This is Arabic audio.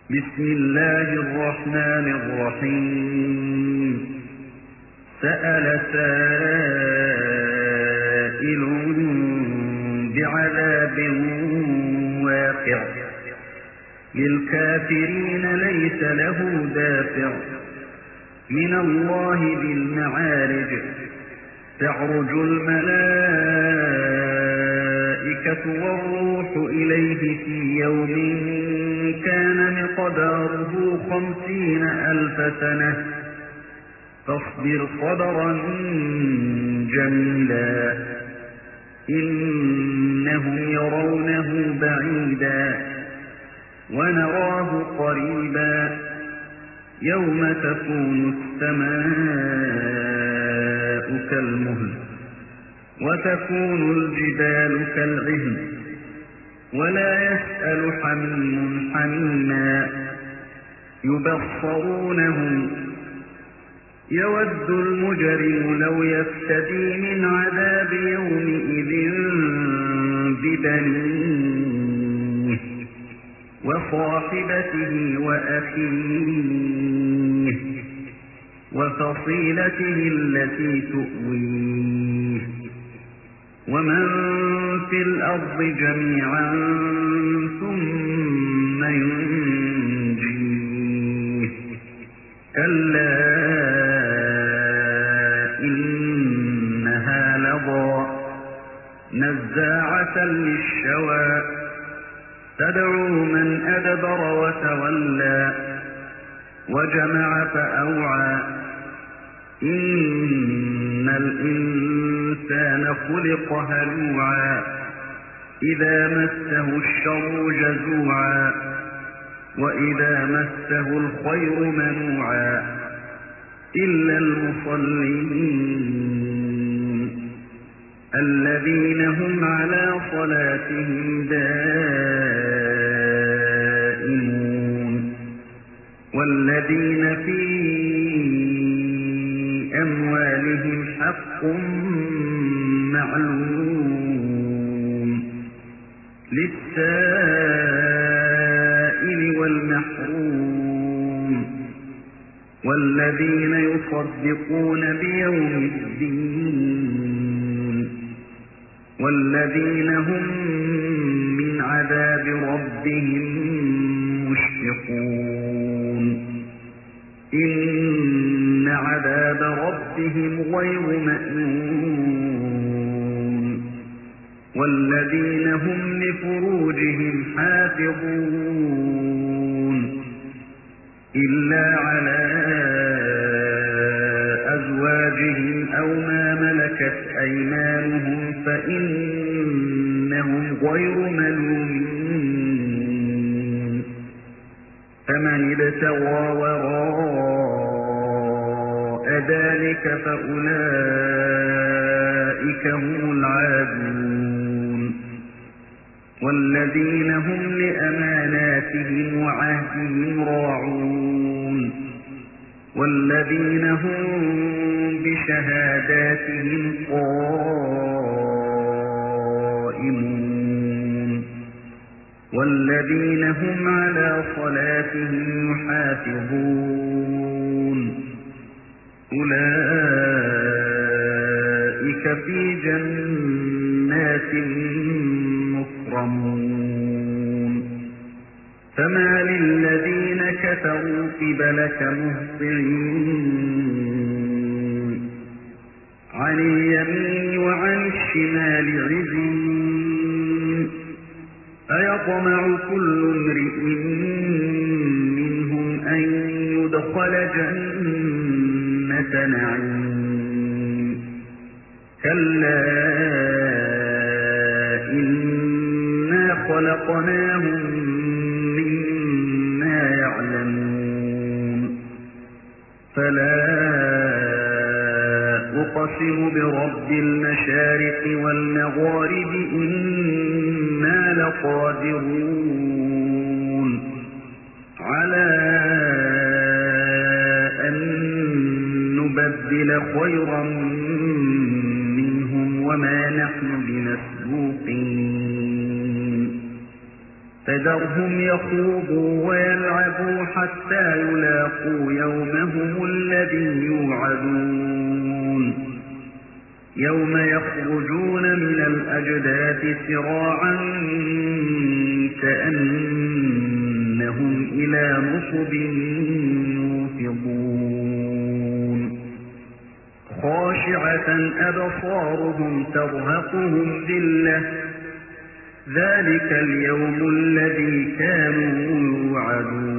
بسم الله الرحمن الرحيم سأل سائل بعذاب واقع للكافرين ليس له دافع من الله ذي المعارج تعرج الملائكة والروح إليه في يوم كان مقداره 50,000 سنة فاصبر صبرا جميلا إنهم يرونه بعيدا ونراه قريبا يوم تكون السماء كالمهل وتكون الجبال كالعهن ولا يسأل حميم حميما يبصرونهم يود المجرم لو يفتدي من عذاب يومئذ ببنيه وصاحبته وأخيه وفصيلته التي تؤويه ومن في الأرض جميعا ثم ينجيه كلا إنها لظى نزاعة للشوى تدعو من أدبر وتولى وجمع فأوعى إن الإنسان خلق هلوعا إذا مسه الشر جزوعا وإذا مسه الخير منوعا إلا المصلين الذين هم على صلاتهم دائمون والذين في أموالهم حق معلوم للسائل والمحروم والذين يصدقون بيوم الدين والذين هم من عذاب ربهم مشفقون إن عذاب ربهم غير مأمون والذين هم لفروجهم حافظون إلا على أزواجهم أو ما ملكت أيمانهم فإنهم غير ملومين فمن ابتغى وراء ذلك فأولئك هم العادون والذين هم لأماناتهم وعهدهم راعون والذين هم بشهاداتهم قائمون والذين هم على صلاتهم يحافظون أولئك في جنات مكرمون فما للذين كفروا قبلك مهطعين عن اليمين وعن الشمال عزين أيطمع كل امرئ منهم أن يدخل جنة نعيم كلا إنا خلقناهم مما يعلمون فلا أقسم برب المشارق والمغارب إنا لقادرون على أن نبدل خيرا منهم وما نحن بمسبوقين فذرهم يخوضوا ويلعبوا حتى يلاقوا يومهم الذي يوعدون يوم يخرجون من الأجداث سراعا كأنهم إلى نصب يوفضون خاشعة أبصارهم ترهقهم ذلة ذلك اليوم الذي كانوا يوعدون